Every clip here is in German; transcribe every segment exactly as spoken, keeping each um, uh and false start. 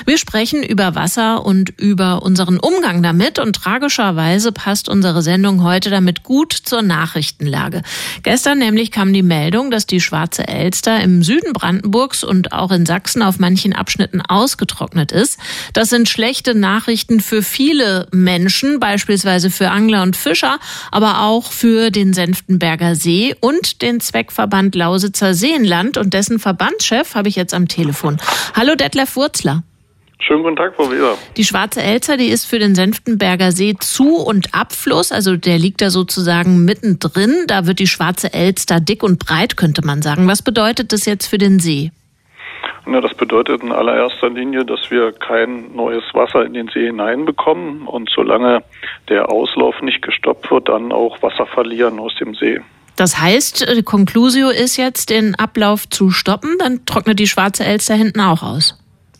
Wir sprechen über Wasser und über unseren Umgang damit und tragischerweise passt unsere Sendung heute damit gut zur Nachrichtenlage. Gestern nämlich kam die Meldung, dass die Schwarze Elster im Süden Brandenburgs und auch in Sachsen auf manchen Abschnitten ausgetrocknet ist. Das sind schlechte Nachrichten für viele Menschen, beispielsweise für Angler und Fischer, aber auch für den Senftenberger See und den Zweckverband Lausitzer Seenland und dessen Verbandschef habe ich jetzt am Telefon. Hallo Detlef Wurzler. Schönen guten Tag, Frau Weber. Die Schwarze Elster, die ist für den Senftenberger See Zu- und Abfluss, also der liegt da sozusagen mittendrin. Da wird die Schwarze Elster dick und breit, könnte man sagen. Was bedeutet das jetzt für den See? Ja, das bedeutet in allererster Linie, dass wir kein neues Wasser in den See hineinbekommen und solange der Auslauf nicht gestoppt wird, dann auch Wasser verlieren aus dem See. Das heißt, Conclusio ist jetzt, den Ablauf zu stoppen, dann trocknet die Schwarze Elster hinten auch aus.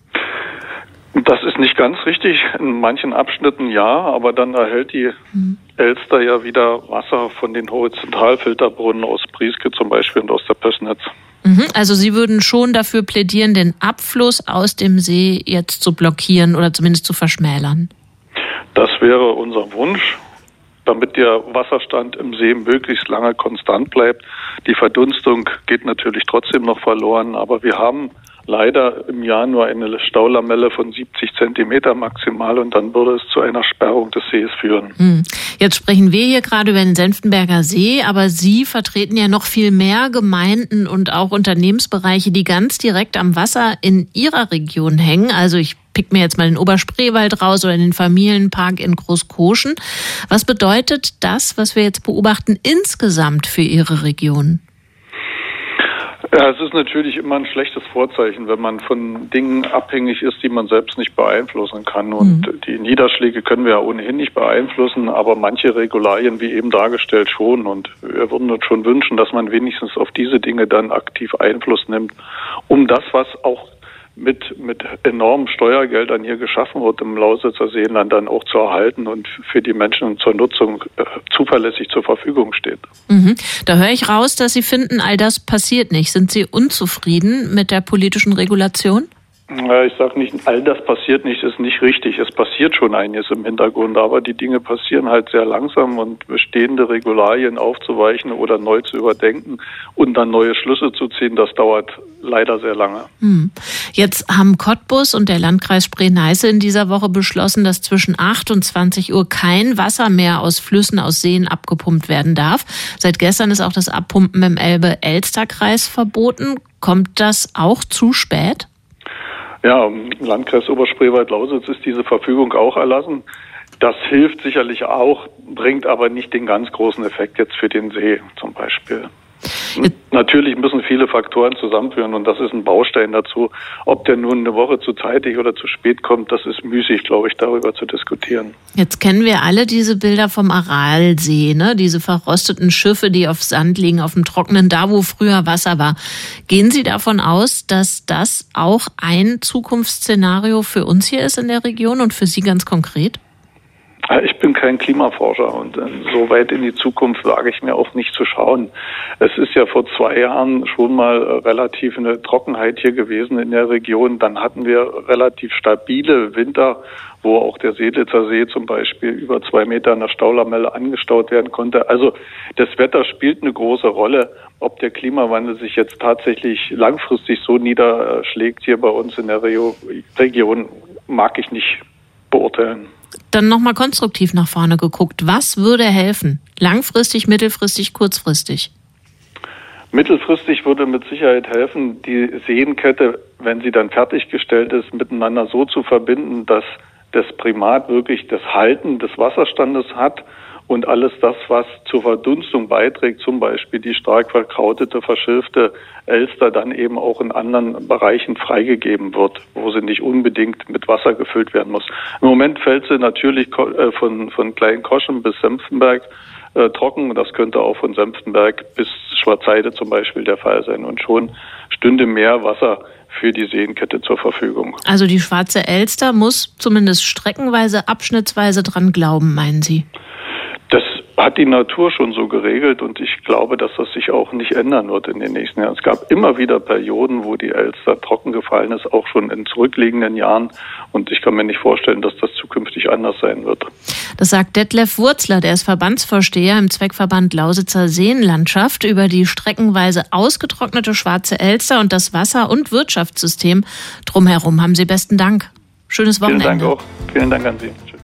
Das ist nicht ganz richtig. In manchen Abschnitten ja, aber dann erhält die hm. Elster ja wieder Wasser von den Horizontalfilterbrunnen aus Prieske zum Beispiel und aus der Pößnitz. Mhm, also Sie würden schon dafür plädieren, den Abfluss aus dem See jetzt zu blockieren oder zumindest zu verschmälern? Das wäre unser Wunsch, damit der Wasserstand im See möglichst lange konstant bleibt. Die Verdunstung geht natürlich trotzdem noch verloren, aber wir haben leider im Jahr nur eine Staulamelle von siebzig Zentimeter maximal und dann würde es zu einer Sperrung des Sees führen. Hm. Jetzt sprechen wir hier gerade über den Senftenberger See, aber Sie vertreten ja noch viel mehr Gemeinden und auch Unternehmensbereiche, die ganz direkt am Wasser in Ihrer Region hängen. Also ich pick mir jetzt mal den Oberspreewald raus oder den Familienpark in Großkoschen. Was bedeutet das, was wir jetzt beobachten, insgesamt für Ihre Region? Ja, es ist natürlich immer ein schlechtes Vorzeichen, wenn man von Dingen abhängig ist, die man selbst nicht beeinflussen kann. Und mhm. die Niederschläge können wir ja ohnehin nicht beeinflussen, aber manche Regularien, wie eben dargestellt, schon. Und wir würden uns schon wünschen, dass man wenigstens auf diese Dinge dann aktiv Einfluss nimmt, um das, was auch mit mit enormen Steuergeldern hier geschaffen wird im Lausitzer Seenland, dann auch zu erhalten und für die Menschen zur Nutzung äh, zuverlässig zur Verfügung steht. Mhm. Da höre ich raus, dass Sie finden, all das passiert nicht. Sind Sie unzufrieden mit der politischen Regulation? Ja, ich sage nicht, all das passiert nicht, ist nicht richtig. Es passiert schon einiges im Hintergrund, aber die Dinge passieren halt sehr langsam und bestehende Regularien aufzuweichen oder neu zu überdenken und dann neue Schlüsse zu ziehen, das dauert leider sehr lange. Hm. Jetzt haben Cottbus und der Landkreis Spree-Neiße in dieser Woche beschlossen, dass zwischen acht und zwanzig Uhr kein Wasser mehr aus Flüssen, aus Seen abgepumpt werden darf. Seit gestern ist auch das Abpumpen im Elbe-Elster-Kreis verboten. Kommt das auch zu spät? Ja, im Landkreis Oberspreewald-Lausitz ist diese Verfügung auch erlassen. Das hilft sicherlich auch, bringt aber nicht den ganz großen Effekt jetzt für den See zum Beispiel. Natürlich müssen viele Faktoren zusammenführen und das ist ein Baustein dazu. Ob der nun eine Woche zu zeitig oder zu spät kommt, das ist müßig, glaube ich, darüber zu diskutieren. Jetzt kennen wir alle diese Bilder vom Aralsee, ne? Diese verrosteten Schiffe, die auf Sand liegen, auf dem Trockenen, da wo früher Wasser war. Gehen Sie davon aus, dass das auch ein Zukunftsszenario für uns hier ist in der Region und für Sie ganz konkret? Ich bin kein Klimaforscher und so weit in die Zukunft wage ich mir auch nicht zu schauen. Es ist ja vor zwei Jahren schon mal relativ eine Trockenheit hier gewesen in der Region. Dann hatten wir relativ stabile Winter, wo auch der Seelitzer See zum Beispiel über zwei Meter in der Staulamelle angestaut werden konnte. Also das Wetter spielt eine große Rolle. Ob der Klimawandel sich jetzt tatsächlich langfristig so niederschlägt hier bei uns in der Region, mag ich nicht beurteilen. Dann nochmal konstruktiv nach vorne geguckt. Was würde helfen? Langfristig, mittelfristig, kurzfristig? Mittelfristig würde mit Sicherheit helfen, die Seenkette, wenn sie dann fertiggestellt ist, miteinander so zu verbinden, dass das Primat wirklich das Halten des Wasserstandes hat und alles das, was zur Verdunstung beiträgt, zum Beispiel die stark verkrautete, verschilfte Elster, dann eben auch in anderen Bereichen freigegeben wird, wo sie nicht unbedingt mit Wasser gefüllt werden muss. Im Moment fällt sie natürlich von, von Kleinkoschen bis Senftenberg äh, trocken. Das könnte auch von Senftenberg bis Schwarzheide zum Beispiel der Fall sein. Und schon stünde mehr Wasser für die Seenkette zur Verfügung. Also die Schwarze Elster muss zumindest streckenweise, abschnittsweise dran glauben, meinen Sie? Das hat die Natur schon so geregelt und ich glaube, dass das sich auch nicht ändern wird in den nächsten Jahren. Es gab immer wieder Perioden, wo die Elster trocken gefallen ist, auch schon in zurückliegenden Jahren. Und ich kann mir nicht vorstellen, dass das zukünftig anders sein wird. Das sagt Detlef Wurzler, der ist Verbandsvorsteher im Zweckverband Lausitzer Seenlandschaft, über die streckenweise ausgetrocknete Schwarze Elster und das Wasser- und Wirtschaftssystem drumherum. Haben Sie besten Dank. Schönes Wochenende. Vielen Dank auch. Vielen Dank an Sie.